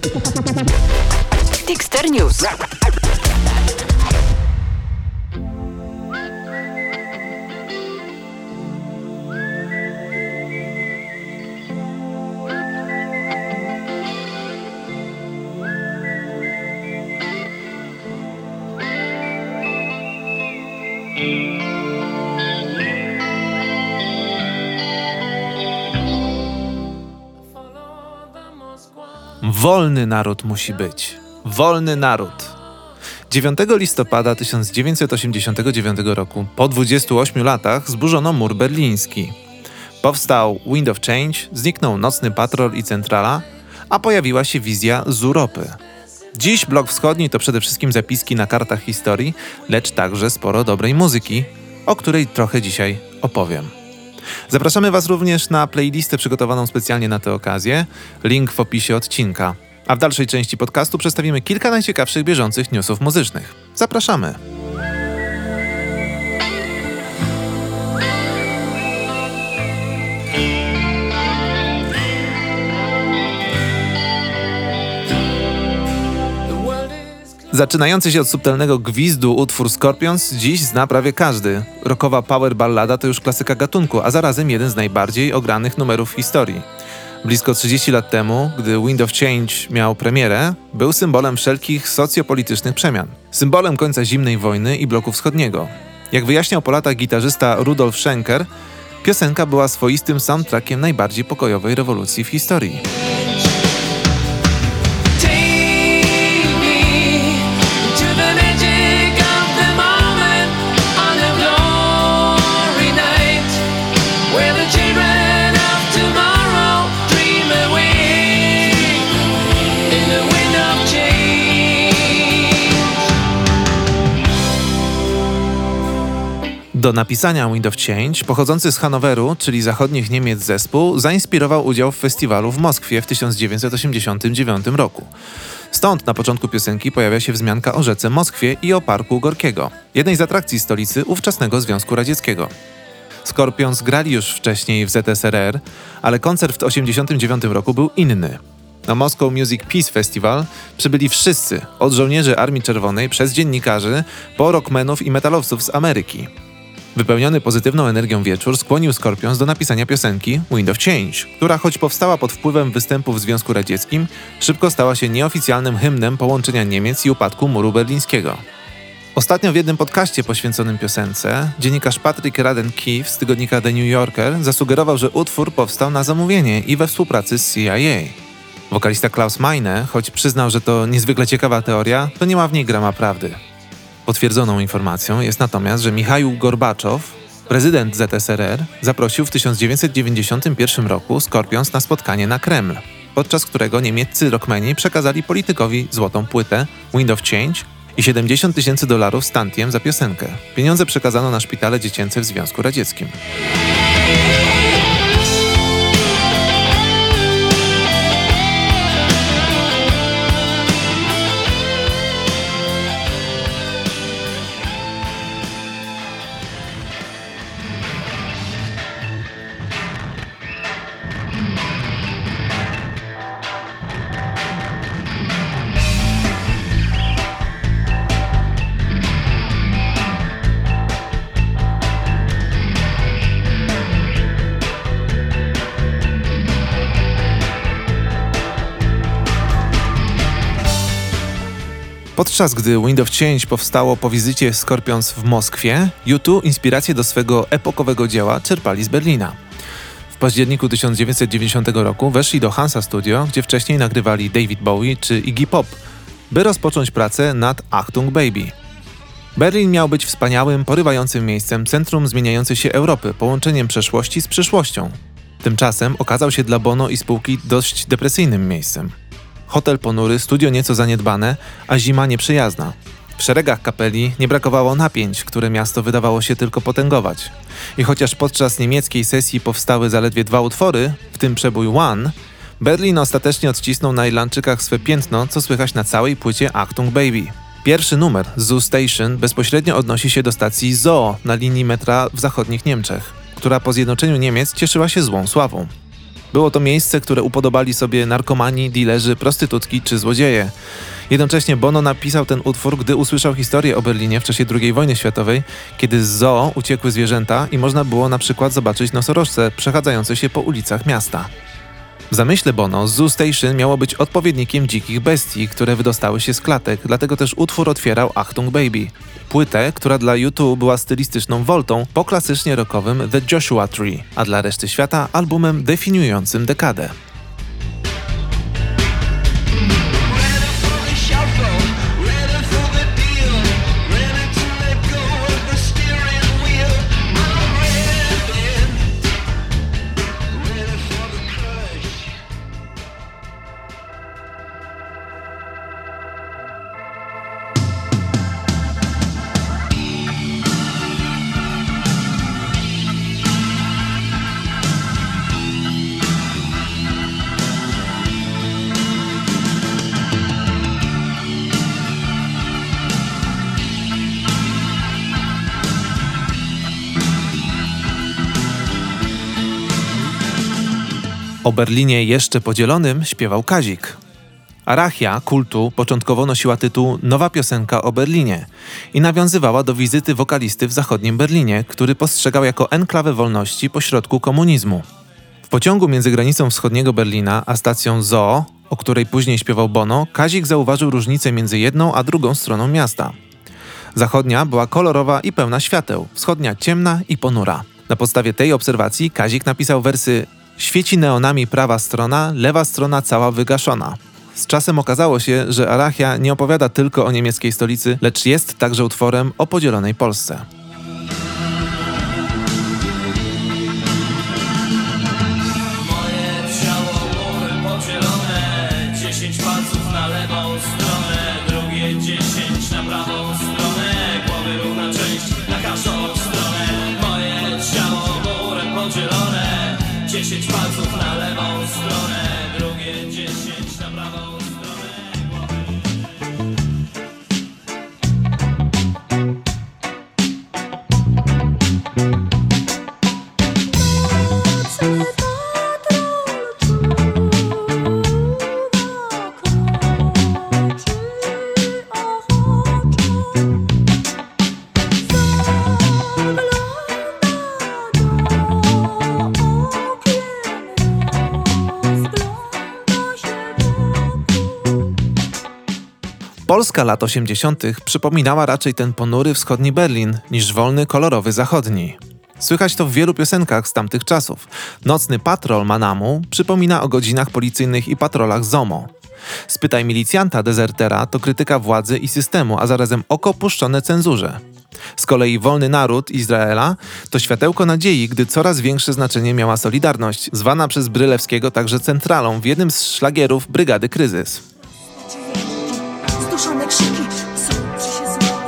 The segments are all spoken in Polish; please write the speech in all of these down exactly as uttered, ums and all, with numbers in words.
Tipster News. Wolny naród musi być. Wolny naród. dziewiątego listopada tysiąc dziewięćset osiemdziesiątego dziewiątego roku, po dwudziestu ośmiu latach, zburzono mur berliński. Powstał Wind of Change, zniknął Nocny Patrol i Centrala, a pojawiła się wizja z Europy. Dziś blok wschodni to przede wszystkim zapiski na kartach historii, lecz także sporo dobrej muzyki, o której trochę dzisiaj opowiem. Zapraszamy Was również na playlistę przygotowaną specjalnie na tę okazję, link w opisie odcinka. A w dalszej części podcastu przedstawimy kilka najciekawszych bieżących newsów muzycznych. Zapraszamy! Zaczynający się od subtelnego gwizdu utwór Scorpions dziś zna prawie każdy. Rockowa power ballada to już klasyka gatunku, a zarazem jeden z najbardziej ogranych numerów w historii. Blisko trzydzieści lat temu, gdy Wind of Change miał premierę, był symbolem wszelkich socjopolitycznych przemian. Symbolem końca zimnej wojny i bloku wschodniego. Jak wyjaśniał po latach gitarzysta Rudolf Schenker, piosenka była swoistym soundtrackiem najbardziej pokojowej rewolucji w historii. Do napisania Wind of Change pochodzący z Hanoweru, czyli zachodnich Niemiec zespół, zainspirował udział w festiwalu w Moskwie w tysiąc dziewięćset osiemdziesiątym dziewiątym roku. Stąd na początku piosenki pojawia się wzmianka o rzece Moskwie i o parku Gorkiego, jednej z atrakcji stolicy ówczesnego Związku Radzieckiego. Scorpions grali już wcześniej w Z S R R, ale koncert w osiemdziesiątym dziewiątym roku był inny. Na Moscow Music Peace Festival przybyli wszyscy, od żołnierzy Armii Czerwonej przez dziennikarzy, po rockmenów i metalowców z Ameryki. Wypełniony pozytywną energią wieczór skłonił Scorpions do napisania piosenki Wind of Change, która choć powstała pod wpływem występów w Związku Radzieckim, szybko stała się nieoficjalnym hymnem połączenia Niemiec i upadku muru berlińskiego. Ostatnio w jednym podcaście poświęconym piosence dziennikarz Patrick Radden-Keefe z tygodnika The New Yorker zasugerował, że utwór powstał na zamówienie i we współpracy z C I A. Wokalista Klaus Meine, choć przyznał, że to niezwykle ciekawa teoria, to nie ma w niej grama prawdy. Potwierdzoną informacją jest natomiast, że Michaił Gorbaczow, prezydent Z S R R, zaprosił w tysiąc dziewięćset dziewięćdziesiątym pierwszym roku Scorpions na spotkanie na Kreml, podczas którego niemieccy rockmeni przekazali politykowi złotą płytę Wind of Change i siedemdziesiąt tysięcy dolarów stantiem za piosenkę. Pieniądze przekazano na szpitale dziecięce w Związku Radzieckim. Podczas gdy Wind of Change powstało po wizycie Scorpions w Moskwie, U dwa inspirację do swego epokowego dzieła czerpali z Berlina. W październiku tysiąc dziewięćset dziewięćdziesiątego roku weszli do Hansa Studio, gdzie wcześniej nagrywali David Bowie czy Iggy Pop, by rozpocząć pracę nad Achtung Baby. Berlin miał być wspaniałym, porywającym miejscem, centrum zmieniającej się Europy, połączeniem przeszłości z przyszłością. Tymczasem okazał się dla Bono i spółki dość depresyjnym miejscem. Hotel ponury, studio nieco zaniedbane, a zima nieprzyjazna. W szeregach kapeli nie brakowało napięć, które miasto wydawało się tylko potęgować. I chociaż podczas niemieckiej sesji powstały zaledwie dwa utwory, w tym przebój One, Berlin ostatecznie odcisnął na Irlandczykach swe piętno, co słychać na całej płycie Achtung Baby. Pierwszy numer, Zoo Station, bezpośrednio odnosi się do stacji Zoo na linii metra w zachodnich Niemczech, która po zjednoczeniu Niemiec cieszyła się złą sławą. Było to miejsce, które upodobali sobie narkomani, dilerzy, prostytutki czy złodzieje. Jednocześnie Bono napisał ten utwór, gdy usłyszał historię o Berlinie w czasie drugiej wojny światowej, kiedy z zoo uciekły zwierzęta i można było na przykład zobaczyć nosorożce przechadzające się po ulicach miasta. W zamyśle Bono Zoo Station miało być odpowiednikiem dzikich bestii, które wydostały się z klatek, dlatego też utwór otwierał Achtung Baby. Płytę, która dla U dwa była stylistyczną woltą po klasycznie rockowym The Joshua Tree, a dla reszty świata albumem definiującym dekadę. O Berlinie jeszcze podzielonym śpiewał Kazik. Arachia kultu początkowo nosiła tytuł Nowa piosenka o Berlinie i nawiązywała do wizyty wokalisty w zachodnim Berlinie, który postrzegał jako enklawę wolności pośrodku komunizmu. W pociągu między granicą wschodniego Berlina a stacją Zoo, o której później śpiewał Bono, Kazik zauważył różnicę między jedną a drugą stroną miasta. Zachodnia była kolorowa i pełna świateł, wschodnia ciemna i ponura. Na podstawie tej obserwacji Kazik napisał wersy Świeci neonami prawa strona, lewa strona cała wygaszona. Z czasem okazało się, że Arachia nie opowiada tylko o niemieckiej stolicy, lecz jest także utworem o podzielonej Polsce. Moje ciało mury podzielone, dziesięć palców na lewą stronę, drugie dziesięć na prawą stronę, głowy równa część na każdą stronę. Moje ciało mury podzielone, dziesięć palców na lewą stronę, drugie dziesięć na prawą stronę. Polska lat osiemdziesiątych przypominała raczej ten ponury wschodni Berlin niż wolny, kolorowy zachodni. Słychać to w wielu piosenkach z tamtych czasów. Nocny patrol Manamu przypomina o godzinach policyjnych i patrolach ZOMO. Spytaj milicjanta dezertera to krytyka władzy i systemu, a zarazem oko puszczone cenzurze. Z kolei Wolny Naród Izraela to światełko nadziei, gdy coraz większe znaczenie miała Solidarność, zwana przez Brylewskiego także centralą w jednym z szlagierów Brygady Kryzys. Zduszone krzyki, sądzi się zło.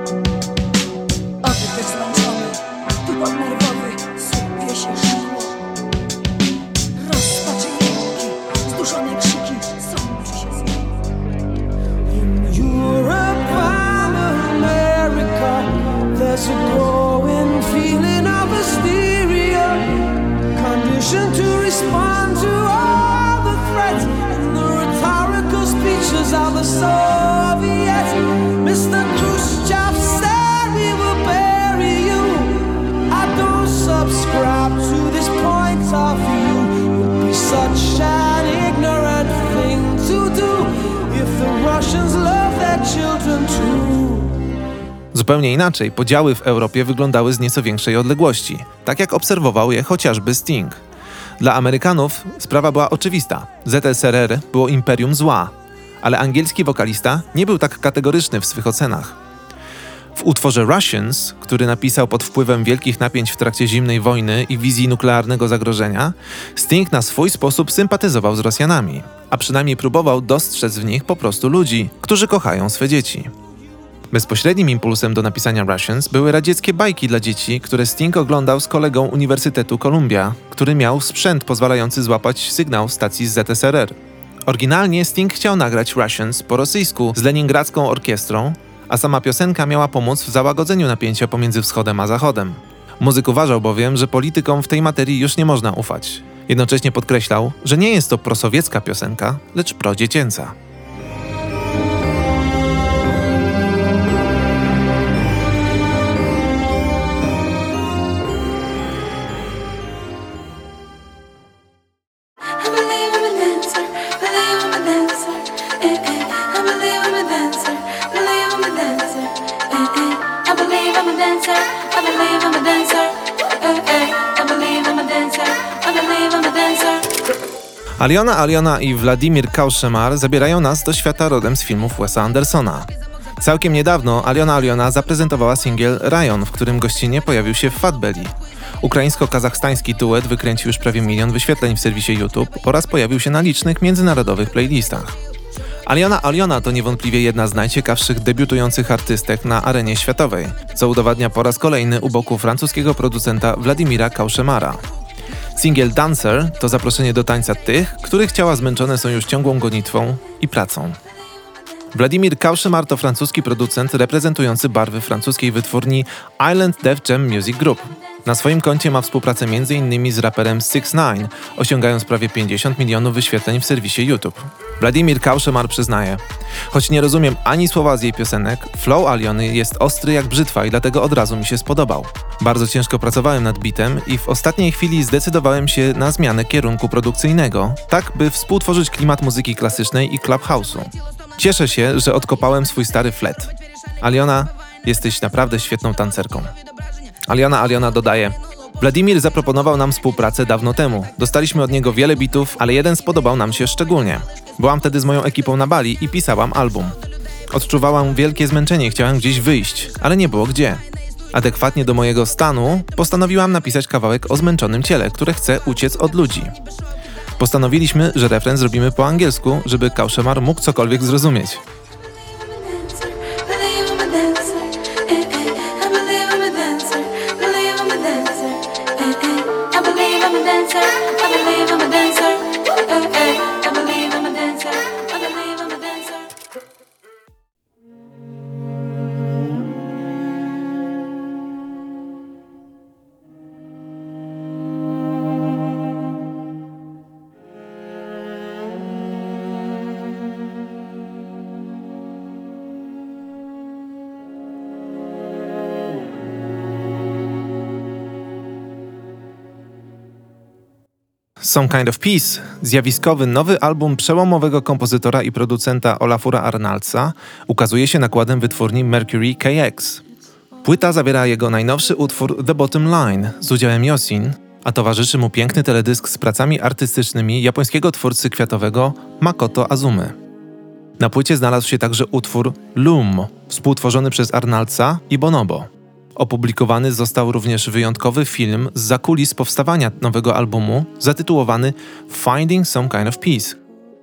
Oddech zmęczony, tupot nerwowy, słupie się szkło. Rozpaczy jęki, zduszone krzyki, sądzi się zło. In Europe and America, there's a growing feeling of hysteria, conditioned to respond to all the threats and the rhetorical speeches of the Soviets. Mister Khrushchev said we will bury you. I don't subscribe to this point of view. It would be such an ignorant thing to do if the Russians love their children too. Zupełnie inaczej podziały w Europie wyglądały z nieco większej odległości, tak jak obserwował je chociażby Sting. Dla Amerykanów sprawa była oczywista. Z S R R było imperium zła, ale angielski wokalista nie był tak kategoryczny w swych ocenach. W utworze Russians, który napisał pod wpływem wielkich napięć w trakcie zimnej wojny i wizji nuklearnego zagrożenia, Sting na swój sposób sympatyzował z Rosjanami, a przynajmniej próbował dostrzec w nich po prostu ludzi, którzy kochają swe dzieci. Bezpośrednim impulsem do napisania Russians były radzieckie bajki dla dzieci, które Sting oglądał z kolegą Uniwersytetu Columbia, który miał sprzęt pozwalający złapać sygnał stacji z Z S R R. Oryginalnie Sting chciał nagrać Russians po rosyjsku z leningradzką orkiestrą, a sama piosenka miała pomóc w załagodzeniu napięcia pomiędzy wschodem a zachodem. Muzyk uważał bowiem, że politykom w tej materii już nie można ufać. Jednocześnie podkreślał, że nie jest to prosowiecka piosenka, lecz prodziecięca. Aliona Aliona i Wladimir Cauchemar zabierają nas do świata rodem z filmów Wesa Andersona. Całkiem niedawno Aliona Aliona zaprezentowała singiel Rayon, w którym gościnnie pojawił się Fat Belly. Ukraińsko-kazachstański duet wykręcił już prawie milion wyświetleń w serwisie YouTube oraz pojawił się na licznych międzynarodowych playlistach. Aliona Aliona to niewątpliwie jedna z najciekawszych debiutujących artystek na arenie światowej, co udowadnia po raz kolejny u boku francuskiego producenta Wladimira Cauchemara. Singiel Dancer to zaproszenie do tańca tych, których ciała zmęczone są już ciągłą gonitwą i pracą. Wladimir Cauchemar to francuski producent reprezentujący barwy francuskiej wytwórni Island Def Jam Music Group. Na swoim koncie ma współpracę między innymi z raperem six nine, osiągając prawie pięćdziesiąt milionów wyświetleń w serwisie YouTube. Wladimir Cauchemar przyznaje: choć nie rozumiem ani słowa z jej piosenek, flow Aliony jest ostry jak brzytwa i dlatego od razu mi się spodobał. Bardzo ciężko pracowałem nad bitem i w ostatniej chwili zdecydowałem się na zmianę kierunku produkcyjnego, tak by współtworzyć klimat muzyki klasycznej i club house'u. Cieszę się, że odkopałem swój stary flet. Aliona, jesteś naprawdę świetną tancerką. Aliona Aliona dodaje: Wladimir zaproponował nam współpracę dawno temu. Dostaliśmy od niego wiele bitów, ale jeden spodobał nam się szczególnie. Byłam wtedy z moją ekipą na Bali i pisałam album. Odczuwałam wielkie zmęczenie i chciałam gdzieś wyjść, ale nie było gdzie. Adekwatnie do mojego stanu postanowiłam napisać kawałek o zmęczonym ciele, które chce uciec od ludzi. Postanowiliśmy, że refren zrobimy po angielsku, żeby Cauchemar mógł cokolwiek zrozumieć. Some Kind of Peace, zjawiskowy nowy album przełomowego kompozytora i producenta Olafura Arnaldsa, ukazuje się nakładem wytwórni Mercury K X. Płyta zawiera jego najnowszy utwór The Bottom Line z udziałem Yosin, a towarzyszy mu piękny teledysk z pracami artystycznymi japońskiego twórcy kwiatowego Makoto Azumy. Na płycie znalazł się także utwór Loom, współtworzony przez Arnaldsa i Bonobo. Opublikowany został również wyjątkowy film z zakulis powstawania nowego albumu zatytułowany Finding Some Kind of Peace.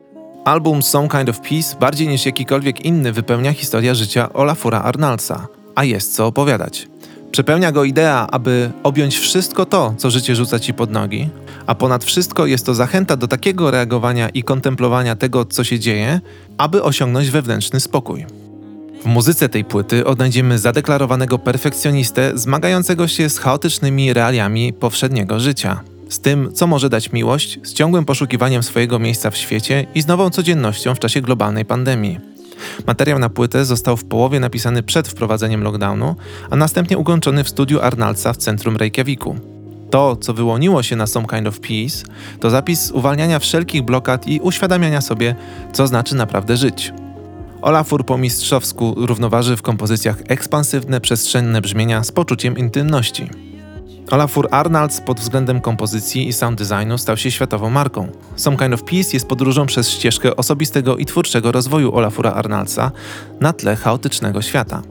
Album Some Kind of Peace bardziej niż jakikolwiek inny wypełnia historia życia Olafura Arnaldsa, a jest co opowiadać. Przepełnia go idea, aby objąć wszystko to, co życie rzuca ci pod nogi, a ponad wszystko jest to zachęta do takiego reagowania i kontemplowania tego, co się dzieje, aby osiągnąć wewnętrzny spokój. W muzyce tej płyty odnajdziemy zadeklarowanego perfekcjonistę zmagającego się z chaotycznymi realiami powszedniego życia. Z tym, co może dać miłość, z ciągłym poszukiwaniem swojego miejsca w świecie i z nową codziennością w czasie globalnej pandemii. Materiał na płytę został w połowie napisany przed wprowadzeniem lockdownu, a następnie ukończony w studiu Arnaldsa w centrum Reykjaviku. To, co wyłoniło się na Some Kind of Peace, to zapis uwalniania wszelkich blokad i uświadamiania sobie, co znaczy naprawdę żyć. Olafur po mistrzowsku równoważy w kompozycjach ekspansywne, przestrzenne brzmienia z poczuciem intymności. Olafur Arnalds pod względem kompozycji i sound designu stał się światową marką. Some Kind of Peace jest podróżą przez ścieżkę osobistego i twórczego rozwoju Olafura Arnaldsa na tle chaotycznego świata.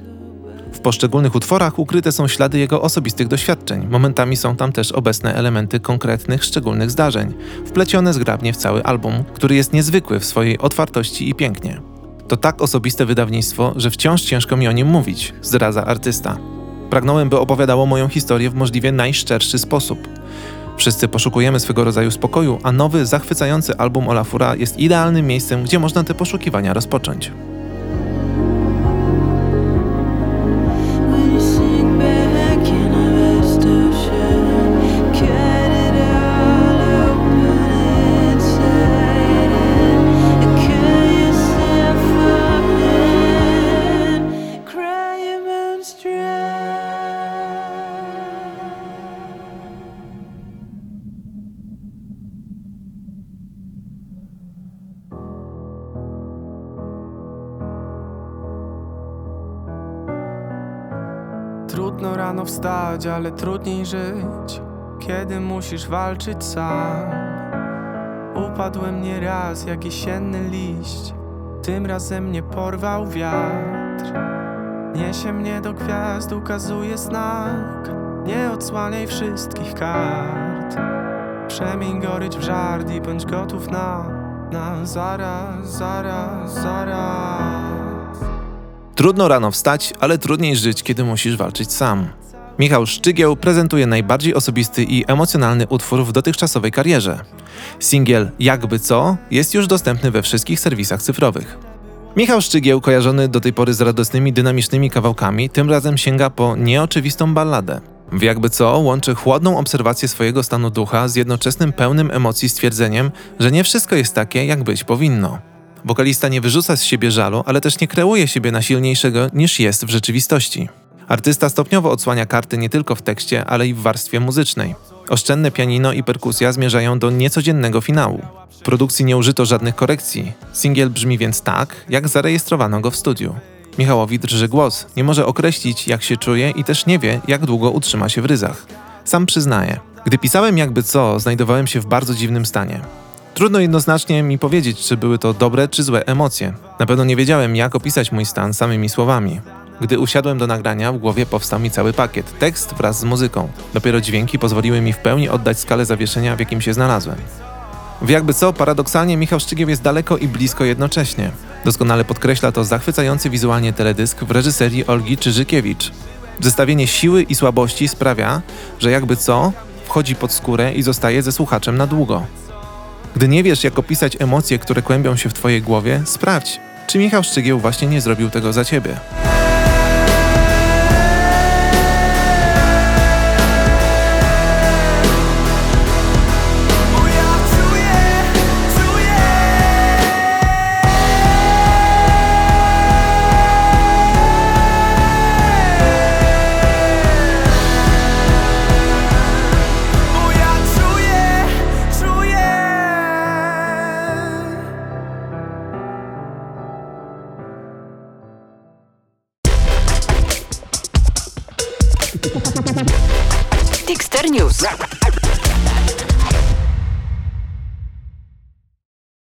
W poszczególnych utworach ukryte są ślady jego osobistych doświadczeń. Momentami są tam też obecne elementy konkretnych, szczególnych zdarzeń, wplecione zgrabnie w cały album, który jest niezwykły w swojej otwartości i pięknie. To tak osobiste wydawnictwo, że wciąż ciężko mi o nim mówić, zdradza artysta. Pragnąłem, by opowiadało moją historię w możliwie najszczerszy sposób. Wszyscy poszukujemy swego rodzaju spokoju, a nowy, zachwycający album Olafura jest idealnym miejscem, gdzie można te poszukiwania rozpocząć. Cut it all open. Trudno rano wstać, ale trudniej żyć, kiedy musisz walczyć sam. Upadłem nieraz jak jesienny liść, tym razem mnie porwał wiatr. Niesie mnie do gwiazd, ukazuje znak, nie odsłaniaj wszystkich kart. Przemień gorycz w żart i bądź gotów na, na zaraz, zaraz, zaraz. Trudno rano wstać, ale trudniej żyć, kiedy musisz walczyć sam. Michał Szczygieł prezentuje najbardziej osobisty i emocjonalny utwór w dotychczasowej karierze. Singiel Jakby co jest już dostępny we wszystkich serwisach cyfrowych. Michał Szczygieł, kojarzony do tej pory z radosnymi, dynamicznymi kawałkami, tym razem sięga po nieoczywistą balladę. W Jakby co łączy chłodną obserwację swojego stanu ducha z jednoczesnym pełnym emocji stwierdzeniem, że nie wszystko jest takie, jak być powinno. Wokalista nie wyrzuca z siebie żalu, ale też nie kreuje siebie na silniejszego, niż jest w rzeczywistości. Artysta stopniowo odsłania karty nie tylko w tekście, ale i w warstwie muzycznej. Oszczędne pianino i perkusja zmierzają do niecodziennego finału. W produkcji nie użyto żadnych korekcji. Singiel brzmi więc tak, jak zarejestrowano go w studiu. Michałowi drży głos, nie może określić, jak się czuje i też nie wie, jak długo utrzyma się w ryzach. Sam przyznaje: gdy pisałem Jakby co, znajdowałem się w bardzo dziwnym stanie. Trudno jednoznacznie mi powiedzieć, czy były to dobre czy złe emocje. Na pewno nie wiedziałem, jak opisać mój stan samymi słowami. Gdy usiadłem do nagrania, w głowie powstał mi cały pakiet, tekst wraz z muzyką. Dopiero dźwięki pozwoliły mi w pełni oddać skalę zawieszenia, w jakim się znalazłem. W Jakby co, paradoksalnie Michał Szczygieł jest daleko i blisko jednocześnie. Doskonale podkreśla to zachwycający wizualnie teledysk w reżyserii Olgi Czyżykiewicz. Zestawienie siły i słabości sprawia, że Jakby co wchodzi pod skórę i zostaje ze słuchaczem na długo. Gdy nie wiesz, jak opisać emocje, które kłębią się w twojej głowie, sprawdź, czy Michał Szczygieł właśnie nie zrobił tego za ciebie. Dexter News.